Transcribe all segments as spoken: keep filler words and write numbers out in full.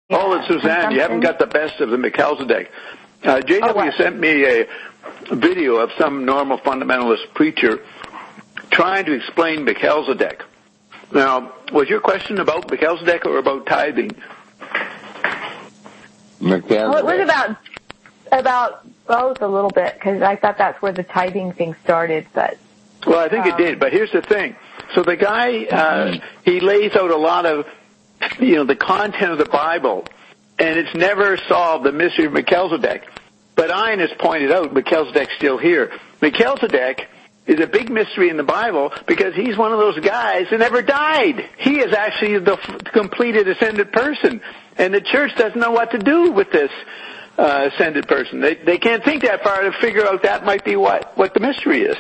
Oh, it's Suzanne. You haven't got the best of the Melchizedek. Uh, J W oh, sent me a video of some normal fundamentalist preacher trying to explain Melchizedek. Now, was your question about Melchizedek or about tithing? Melchizedek. Well, it was about about both a little bit, because I thought that's where the tithing thing started. But well, I think um, it did. But here's the thing. So the guy, uh, he lays out a lot of, you know, the content of the Bible, and it's never solved the mystery of Melchizedek. But Ian has pointed out Melchizedek's still here. Melchizedek is a big mystery in the Bible because he's one of those guys that never died. He is actually the completed ascended person, and the church doesn't know what to do with this uh, ascended person. They they can't think that far to figure out that might be what what the mystery is.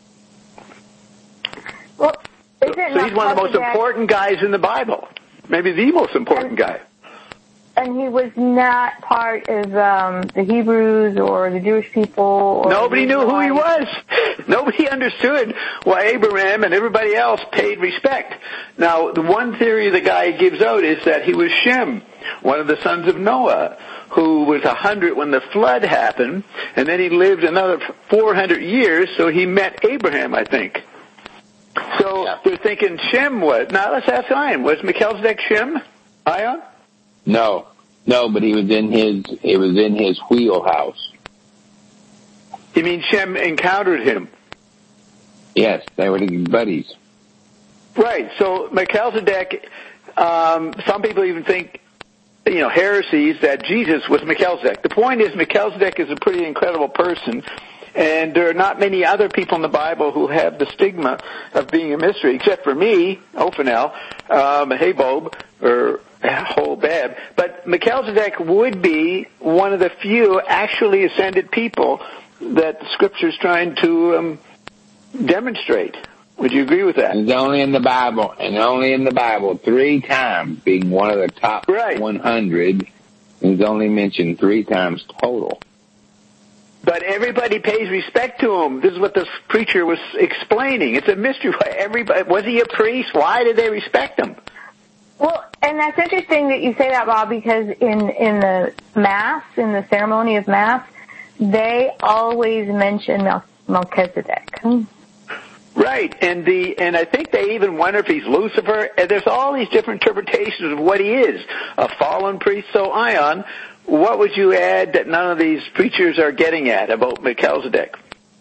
Well, so, so he's one of the most important guys in the Bible, maybe the most important and, guy. And he was not part of um, the Hebrews or the Jewish people. Or Nobody knew who he was. Nobody understood why Abraham and everybody else paid respect. Now, the one theory the guy gives out is that he was Shem, one of the sons of Noah, who was a hundred when the flood happened, and then he lived another four hundred years, so he met Abraham, I think. So yeah. They're thinking Shem was. Now, let's ask Ian. Was Melchizedek Shem, Ion? No, no, but he was in his, it was in his wheelhouse. You mean Shem encountered him? Yes, they were buddies. Right, so Melchizedek, um, some people even think, you know, heresies that Jesus was Melchizedek. The point is Melchizedek is a pretty incredible person, and there are not many other people in the Bible who have the stigma of being a mystery, except for me, Ophanel, um, Habob, or Hobab. But Melchizedek would be one of the few actually ascended people that the Scripture's trying to um, demonstrate. Would you agree with that? It's only in the Bible, and only in the Bible three times, being one of the top right. one hundred. It's only mentioned three times total. But everybody pays respect to him. This is what this preacher was explaining. It's a mystery. Everybody, was he a priest? Why did they respect him? Well, and that's interesting that you say that, Bob, because in, in the Mass, in the ceremony of Mass, they always mention Mel- Melchizedek. Right, and the and I think they even wonder if he's Lucifer. And there's all these different interpretations of what he is, a fallen priest. So, Ion, what would you add that none of these preachers are getting at about Melchizedek?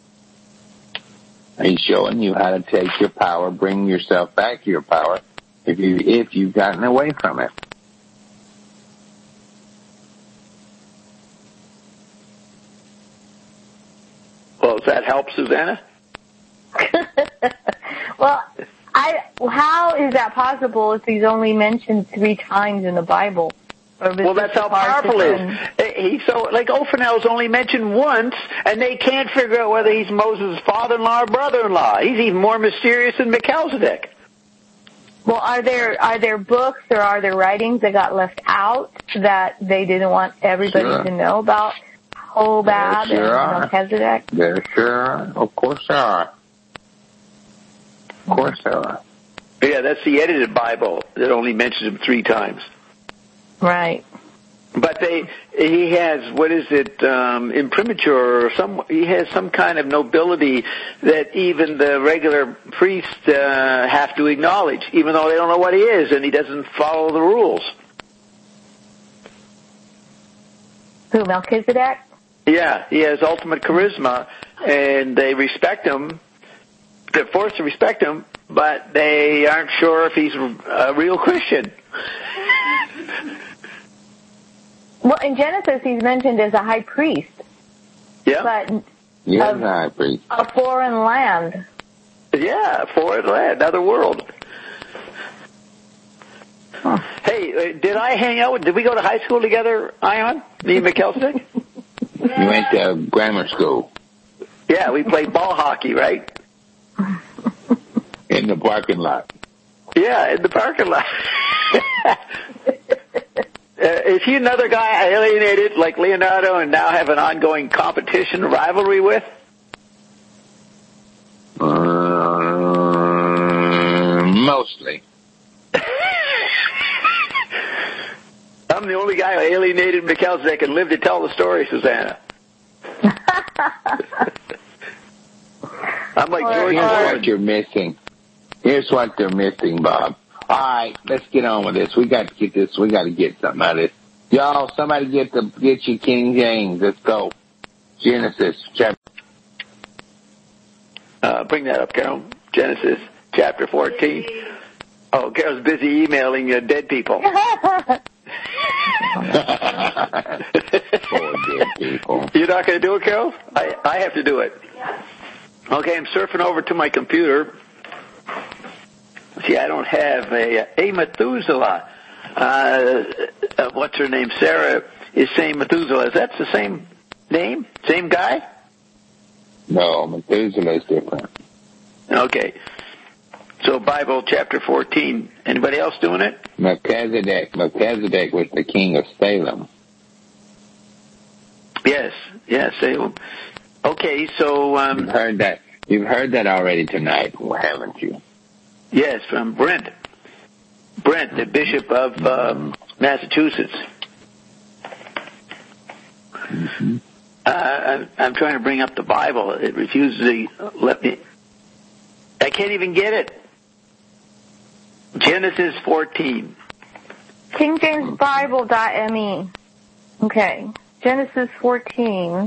He's showing you how to take your power, bring yourself back to your power, if you if you've gotten away from it. Well, does that help, Susanna? Well, I how is that possible if he's only mentioned three times in the Bible? Well, that's how powerful he is. He's so, like Ophanel's only mentioned once, and they can't figure out whether he's Moses' father-in-law or brother-in-law. He's even more mysterious than Melchizedek. Well, are there are there books or are there writings that got left out that they didn't want everybody sure. to know about? Hobab sure and are. Melchizedek? There sure are. Of course there are. Of course there are. Yeah, that's the edited Bible that only mentions him three times. Right. But they, he has, what is it, um, imprimatur, or some, he has some kind of nobility that even the regular priests uh, have to acknowledge, even though they don't know what he is, and he doesn't follow the rules. Who, Melchizedek? Yeah, he has ultimate charisma, and they respect him. They're forced to respect him, but they aren't sure if he's a real Christian. Well, in Genesis, he's mentioned as a high priest. Yeah. But yeah, of a high priest. A foreign land. Yeah, foreign land, another world. Huh. Hey, did I hang out with, did we go to high school together, Ion? Me and Melchizedek? You went to grammar school. Yeah, we played ball hockey, right? In the parking lot. Yeah, in the parking lot. Uh, is he another guy alienated like Leonardo and now have an ongoing competition, rivalry with? Uh, mostly. I'm the only guy who alienated Melchizedek and lived to tell the story, Susanna. I'm like George Here's Floyd. what you're missing. Here's what they're missing, Bob. All right, let's get on with this. We got to get this. We got to get something out of this. Y'all, somebody get the get your King James. Let's go. Genesis chapter. Uh, bring that up, Carol. Genesis chapter fourteen. Oh, Carol's busy emailing uh, dead people. Poor dead people. You're not going to do it, Carol? I, I have to do it. Okay, I'm surfing over to my computer. See, I don't have a, a Methuselah. Uh, uh, what's her name? Sarah is saying Methuselah. Is that the same name? Same guy? No, Methuselah is different. Okay. So Bible chapter fourteen. Anybody else doing it? Melchizedek. Melchizedek was the king of Salem. Yes. Yes, Salem. Okay, so... Um, You've heard that. You've heard that already tonight, haven't you? Yes, from Brent. Brent, the Bishop of um, Massachusetts. Mm-hmm. Uh, I'm, I'm trying to bring up the Bible. It refuses to let me. I can't even get it. Genesis fourteen. King James Bible dot M E. Okay. Genesis fourteen.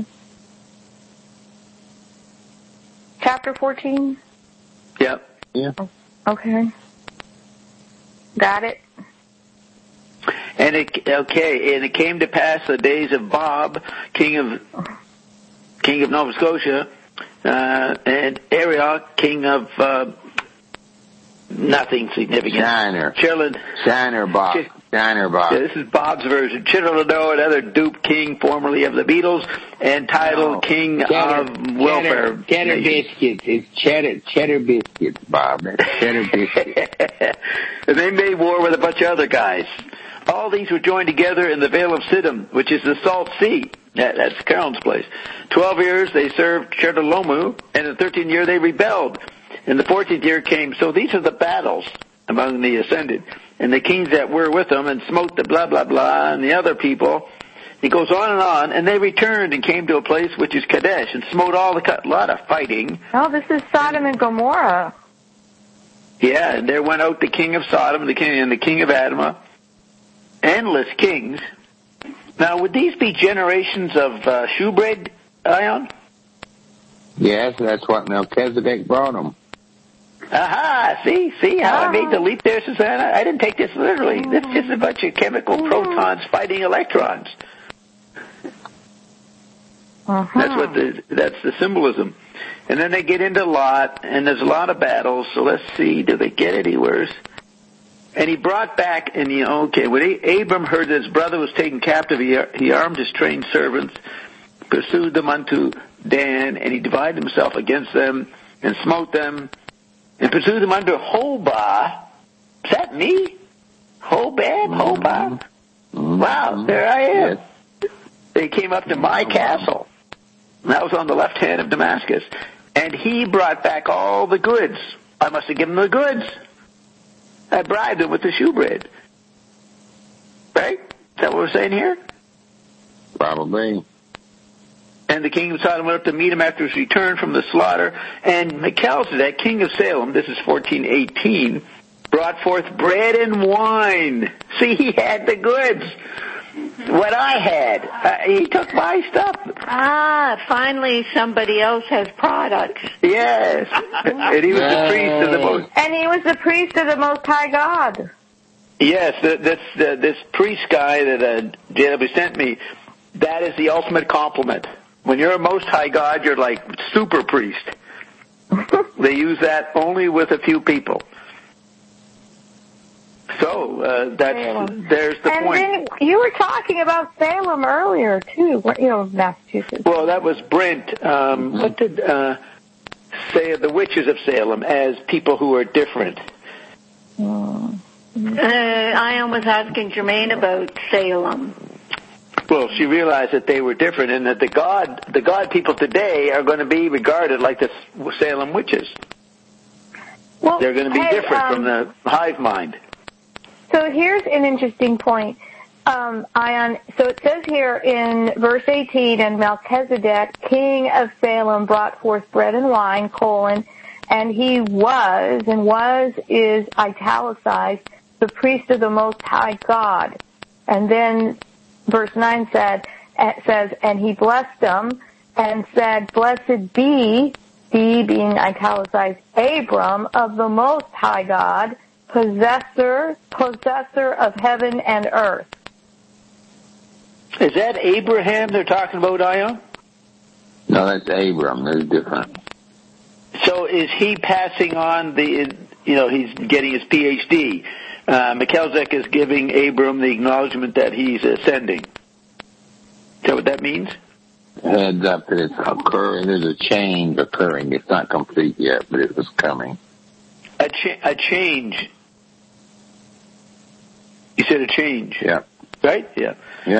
Chapter fourteen? Yep. Yeah. Okay. Got it. And it okay, and it came to pass the days of Bob, king of king of Nova Scotia, uh, and Arioch, king of uh, nothing significant. Shiner. Chilling. Shiner Bob. Ch- Shiner Bob. Yeah, this is Bob's version. Chitterlado, another dupe king, formerly of the Beatles, and titled No. King cheddar, of Welfare. Cheddar, cheddar biscuits. It's cheddar, cheddar biscuits, Bob. That's cheddar biscuits. And they made war with a bunch of other guys. All these were joined together in the Vale of Siddim, which is the Salt Sea. That, that's Carolyn's place. Twelve years they served Chedorlaomer, and in the thirteenth year they rebelled. In the fourteenth year came, so these are the battles among the ascended. And the kings that were with them, and smote the blah, blah, blah, and the other people. He goes on and on, and they returned and came to a place which is Kadesh, and smote all the, a lot of fighting. Oh, this is Sodom and Gomorrah. Yeah, and there went out the king of Sodom and the king, and the king of Admah. Endless kings. Now, would these be generations of uh, shewbread, Ion? Yes, that's what Melchizedek brought them. Aha! See, see how I made the leap there, Susanna? I didn't take this literally. This is just a bunch of chemical protons fighting electrons. Uh-huh. That's what the that's the symbolism. And then they get into Lot, and there's a lot of battles. So let's see, do they get anywhere? And he brought back, and you know, okay, when Abram heard that his brother was taken captive, he, he armed his trained servants, pursued them unto Dan, and he divided himself against them, and smote them, and pursued them unto Hobah. Is that me? Hobab? Hobah? Mm-hmm. Wow, there I am. Yes. They came up to my castle. And that was on the left hand of Damascus. And he brought back all the goods. I must have given him the goods. I bribed him with the shewbread. Right? Is that what we're saying here? Probably. And the king of Sodom went up to meet him after his return from the slaughter. And Melchizedek, king of Salem, this is fourteen eighteen, brought forth bread and wine. See, he had the goods. What I had. Uh, he took my stuff. Ah, finally somebody else has products. Yes. And he was the priest of the most... And he was the priest of the Most High God. Yes, the, this, the, this priest guy that uh, J W sent me, that is the ultimate compliment. When you're a Most High God, you're like super priest. They use that only with a few people. So uh, that's Salem. there's the and point. then you were talking about Salem earlier, too, weren't you, Massachusetts? Well, that was Brent. Um, what did uh, say of the witches of Salem as people who are different? Mm. Uh, I was asking Jermaine about Salem. Well, she realized that they were different, and that the God, the God people today are going to be regarded like the Salem witches. Well, They're going to be hey, different um, from the hive mind. So here's an interesting point. um, Ion, so it says here in verse eighteen, and Melchizedek, king of Salem, brought forth bread and wine, colon, and he was, and was is italicized, the priest of the Most High God. And then verse nine said, it says, and he blessed them and said, blessed be, be being italicized, Abram of the Most High God, possessor, possessor of heaven and earth. Is that Abraham they're talking about, Ion? No, that's Abram. They're different. So is he passing on the, you know, he's getting his P H D. Uh, Melchizedek is giving Abram the acknowledgement that he's ascending. Is that what that means? Heads up that it's occurring. There's a change occurring. It's not complete yet, but it was coming. A, cha- a change. You said a change. Yeah. Right? Yeah. Yeah.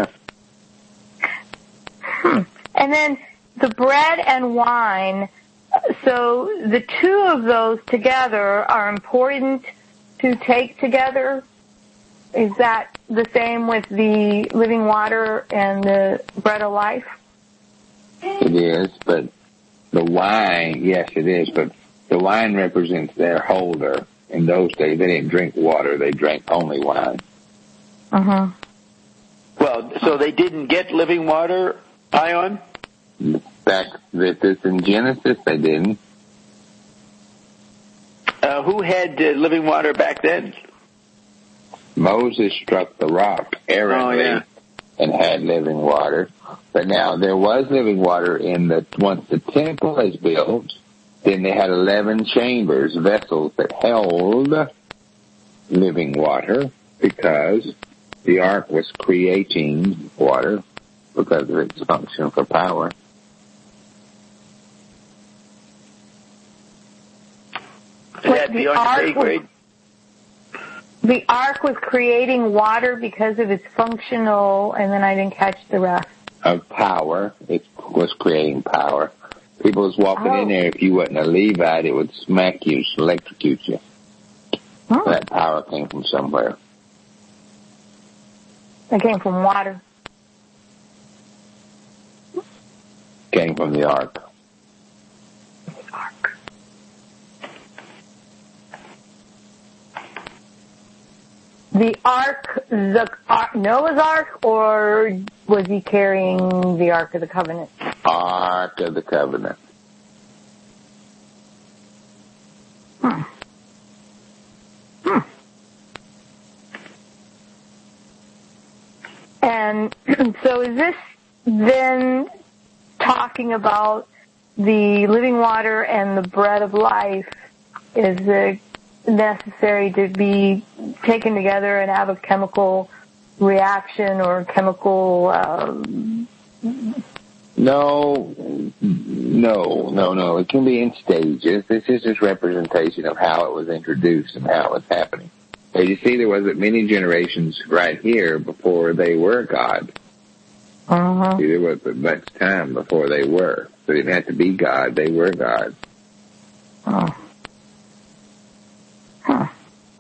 Hmm. And then the bread and wine, so the two of those together are important to take together. Is that the same with the living water and the bread of life? It is, but the wine, yes, it is, but the wine represents their holder. In those days, they didn't drink water; they drank only wine. Uh huh. Well, so they didn't get living water, Ion? Back with this in Genesis, they didn't. Uh, who had uh, living water back then? Moses struck the rock errantly Oh, yeah. and had living water. But now there was living water in the, once the temple is built, then they had eleven chambers, vessels that held living water because the ark was creating water because of its function for power. Is that beyond your pay grade? The ark was creating water because of its functional, and then I didn't catch the rest. Of power. It was creating power. People was walking Oh. in there. If you wasn't a Levite, it would smack you, electrocute you. Oh. That power came from somewhere. It came from water. Came from the ark. Ark. The ark, the ark, Noah's ark, or was he carrying the Ark of the Covenant? Ark of the Covenant. Hmm. Hmm. And so is this then talking about the living water and the bread of life? Is it necessary to be taken together and have a chemical reaction or chemical... Um... No, no, no, no. It can be in stages. This is just representation of how it was introduced and how it was happening. So you see, there wasn't many generations right here before they were God. Uh-huh. See, there wasn't much time before they were. So they didn't have to be God. They were God. Oh. Huh.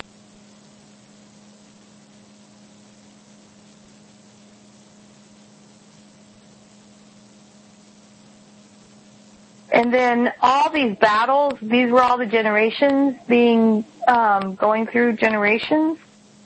And then all these battles, these were all the generations being, um, going through generations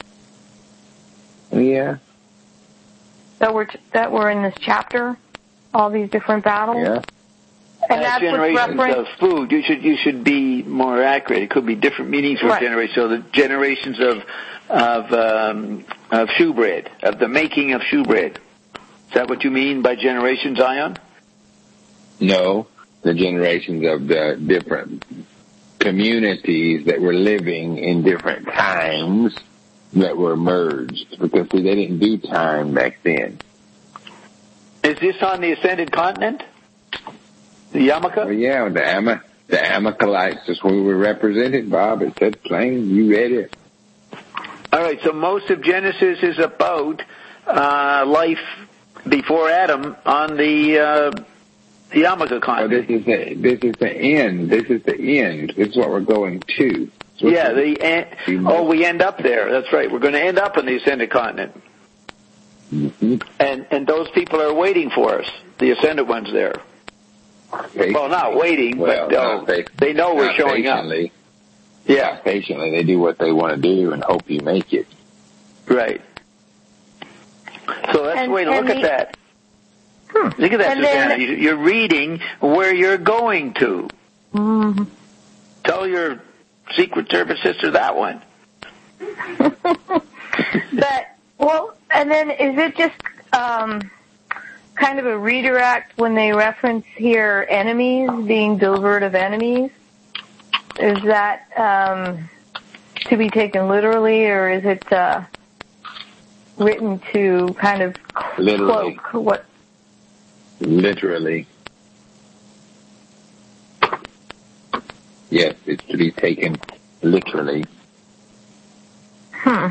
Yeah, that were, that were in this chapter, all these different battles. yeah. And Uh, that's what's generations referenced. of food. You should you should be more accurate. It could be different meanings for Right. generations. So the generations of of um, of shoe bread, of the making of shoe bread. Is that what you mean by generations, Ion? No, the generations of the different communities that were living in different times that were merged. Because, see, they didn't do time back then. Is this on the ascended continent? The Yamaka? Well, yeah, the Ama, the Amalekites is where we were represented, Bob. It said plain. You read it. All right, so most of Genesis is about uh, life before Adam on the uh, the Yamaka Oh, continent. this is the this is the end. This is the end. This is what we're going to. This Yeah, is- the en- oh, we end up there. That's right. We're going to end up on the ascended continent. Mm-hmm. And and those people are waiting for us, the ascended ones there. Patiently. Well, not waiting, well, but uh, pa- they know we're showing patiently. up. Yeah. Not patiently. They do what they want to do and hope you make it. Right. So that's And- the way to and look the- at that. Hmm. Look at that, And then- Susanna. You- You're reading where you're going to. Mm-hmm. Tell your Secret Service sister that one. But, well, and then is it just um, kind of a redirect when they reference here enemies, being delivered of enemies? Is that um, to be taken literally, or is it uh, written to kind of Literally. cloak what? Literally. Yes, it's to be taken literally. Hmm.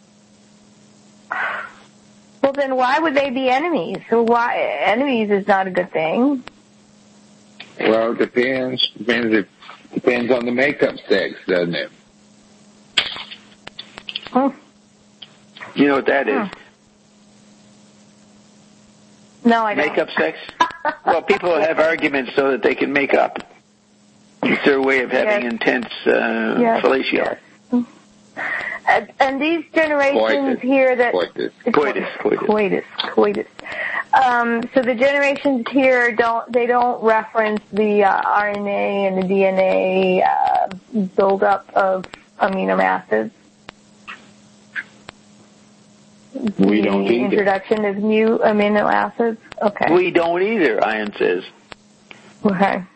Well, then why would they be enemies? So why enemies is not a good thing. Well, it depends. Depends if depends on the makeup sex, doesn't it? Hmm. You know what that is? No, I don't. Makeup sex? Well, people have arguments so that they can make up. It's their way of having Yes. intense uh, Yes, fellatio. yes. And, and these generations Coitus. here that Coitus. Coitus, coitus. coitus, coitus. Um, so the generations here don't they don't reference the uh, R N A and the D N A uh, buildup of amino acids. We don't the either. introduction of new amino acids. Okay. We don't either, Ian says. Okay.